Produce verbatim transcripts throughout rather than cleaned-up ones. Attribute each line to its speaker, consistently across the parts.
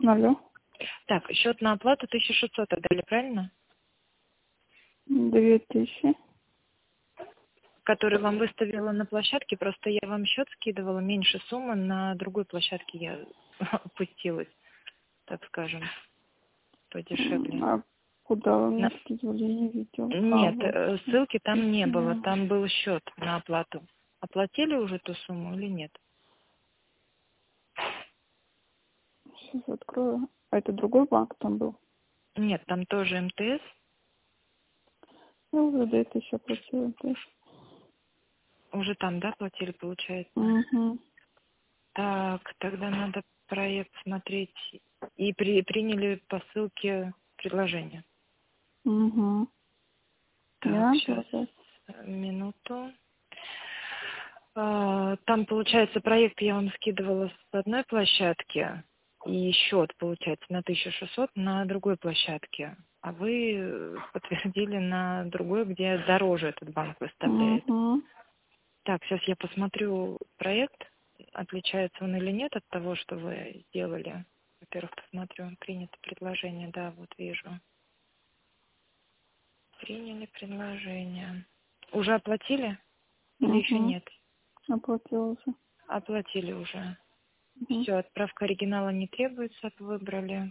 Speaker 1: Алло.
Speaker 2: Так, счет на оплату тысяча шестьсот отдали, правильно?
Speaker 1: Две тысячи.
Speaker 2: Который вам выставила на площадке, просто я вам счет скидывала, меньше суммы, на другой площадке я опустилась, так скажем, подешевле.
Speaker 1: А куда вы
Speaker 2: На...
Speaker 1: мне скидывали? Я не видел. А,
Speaker 2: Нет,
Speaker 1: вот.
Speaker 2: э, ссылки там не было,
Speaker 1: М,
Speaker 2: там был счет на оплату. Оплатили уже ту сумму или нет?
Speaker 1: Сейчас открою. А это другой банк там был?
Speaker 2: Нет, там тоже МТС.
Speaker 1: Я уже две тысячи оплатила. МТС.
Speaker 2: Уже там, да, платили, получается?
Speaker 1: Угу.
Speaker 2: Так, тогда надо проект смотреть. И при, приняли по ссылке предложение.
Speaker 1: Угу.
Speaker 2: Так,
Speaker 1: Я
Speaker 2: сейчас,
Speaker 1: оплатила.
Speaker 2: минуту. А, Там, получается, проект я вам скидывала с одной площадки, и счет, получается, на тысячу шестьсот на другой площадке. А вы подтвердили на другой, где дороже этот банк выставляет.
Speaker 1: Угу.
Speaker 2: Так, сейчас я посмотрю проект, отличается он или нет от того, что вы сделали. Во-первых, посмотрю, принято предложение, да, вот вижу. Приняли предложение. Уже оплатили или еще
Speaker 1: Угу.
Speaker 2: нет?
Speaker 1: Оплатила уже.
Speaker 2: Оплатили уже.
Speaker 1: Угу.
Speaker 2: Все, отправка оригинала не требуется, выбрали.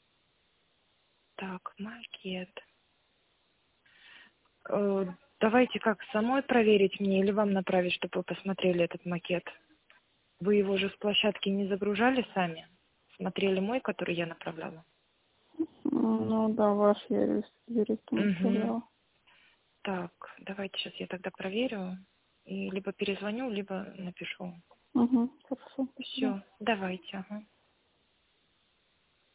Speaker 2: Так, макет. Э, Давайте как, самой проверить мне или вам направить, чтобы вы посмотрели этот макет? Вы его же с площадки не загружали сами? Смотрели мой, который я направляла?
Speaker 1: Ну да, ваш юрист, юрист
Speaker 2: Угу.
Speaker 1: направляла.
Speaker 2: Так, давайте сейчас я тогда проверю. И либо перезвоню, либо напишу.
Speaker 1: Угу. Хорошо, спасибо.
Speaker 2: Все, давайте. Ага.